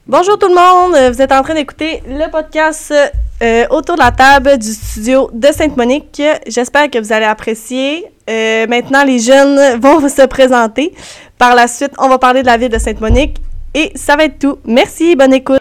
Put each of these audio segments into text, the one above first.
Bonjour tout le monde, vous êtes en train d'écouter le podcast autour de la table du studio de Sainte-Monique. J'espère que vous allez apprécier. Maintenant, les jeunes vont se présenter. Par la suite, on va parler de la ville de Sainte-Monique et ça va être tout. Merci, bonne écoute.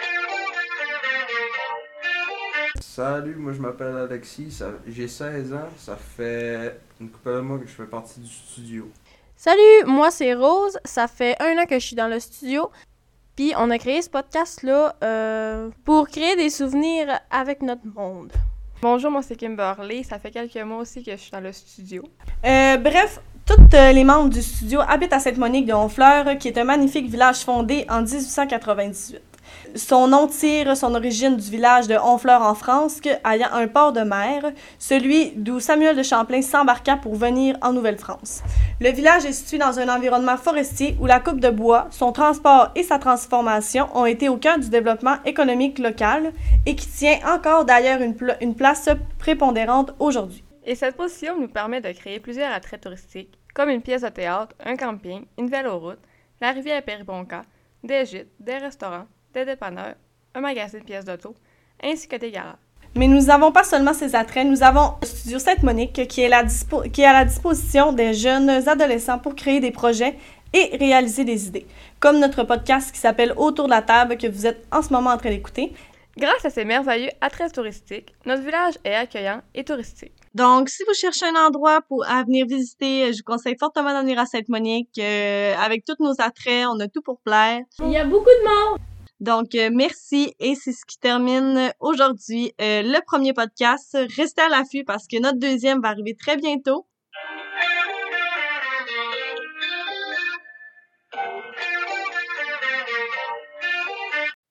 Salut, moi je m'appelle Alexis, j'ai 16 ans, ça fait une couple de mois que je fais partie du studio. Salut, moi c'est Rose, ça fait 1 an que je suis dans le studio, puis on a créé ce podcast-là pour créer des souvenirs avec notre monde. Bonjour, moi c'est Kimberly, ça fait quelques mois aussi que je suis dans le studio. Bref, tous les membres du studio habitent à Sainte-Monique de Honfleur, qui est un magnifique village fondé en 1898. Son nom tire son origine du village de Honfleur en France, ayant un port de mer, celui d'où Samuel de Champlain s'embarqua pour venir en Nouvelle-France. Le village est situé dans un environnement forestier où la coupe de bois, son transport et sa transformation ont été au cœur du développement économique local et qui tient encore d'ailleurs une place prépondérante aujourd'hui. Et cette position nous permet de créer plusieurs attraits touristiques, comme une pièce de théâtre, un camping, une véloroute, la rivière Péribonka, des gîtes, des restaurants, des dépanneurs, un magasin de pièces d'auto, ainsi que des garages. Mais nous n'avons pas seulement ces attraits, nous avons le studio Sainte-Monique qui est à la disposition des jeunes adolescents pour créer des projets et réaliser des idées, comme notre podcast qui s'appelle Autour de la table que vous êtes en ce moment en train d'écouter. Grâce à ces merveilleux attraits touristiques, notre village est accueillant et touristique. Donc, si vous cherchez un endroit à venir visiter, je vous conseille fortement d'en venir à Sainte-Monique. Avec tous nos attraits, on a tout pour plaire. Il y a beaucoup de monde! Donc, merci et c'est ce qui termine aujourd'hui le premier podcast. Restez à l'affût parce que notre deuxième va arriver très bientôt.